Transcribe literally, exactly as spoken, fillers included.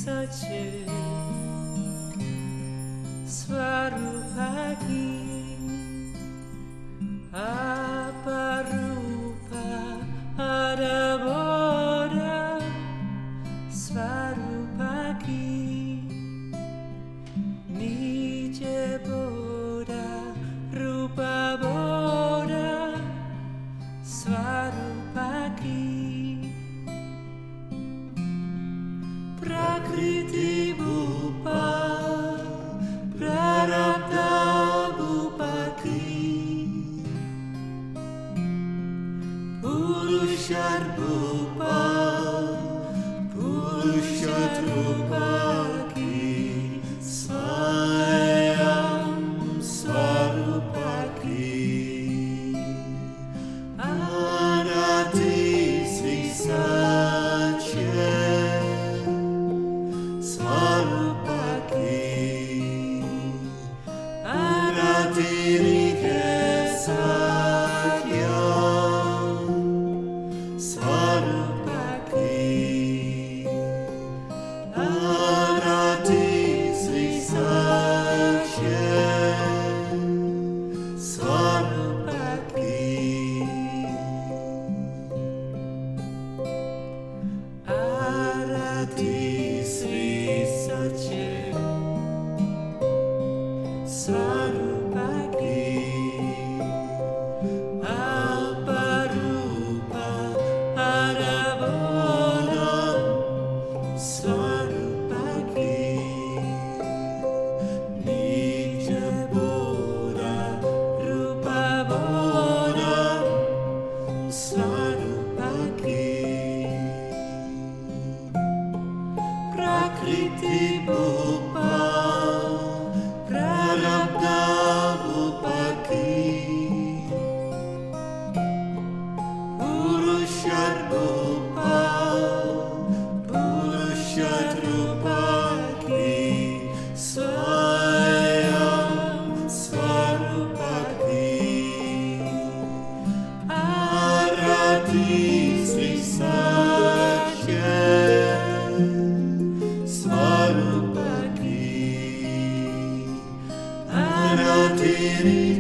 सच स्वरूपा की अपरूपा अरबोरा स्वरूपा की निज बोरा रूपा बोरा स्वरूपा की प्रकृति भूपा प्रारब्ध भूपति पुरुषार भूपा पुरुषार रूपा की स्वयं स्वरूपा की आराधि श्री सच्चे स्वरूपा की आराधि के सत्य स्वरूपा की आराधि श्री सच्चे स्वरूपा की आराधि श्री सच्चे स्वरूपा की अपरूपा अरबोरा स्वरूपा की निज बोरा रूपा बोरा स्वरूपा की प्रकृति भूपा प्रारब्ध भूपति पुरुषार भूपा पुरुषार रूपा की स्वयं स्वरूपा की आराधि श्री सच्चे स्वरूपा की आराधि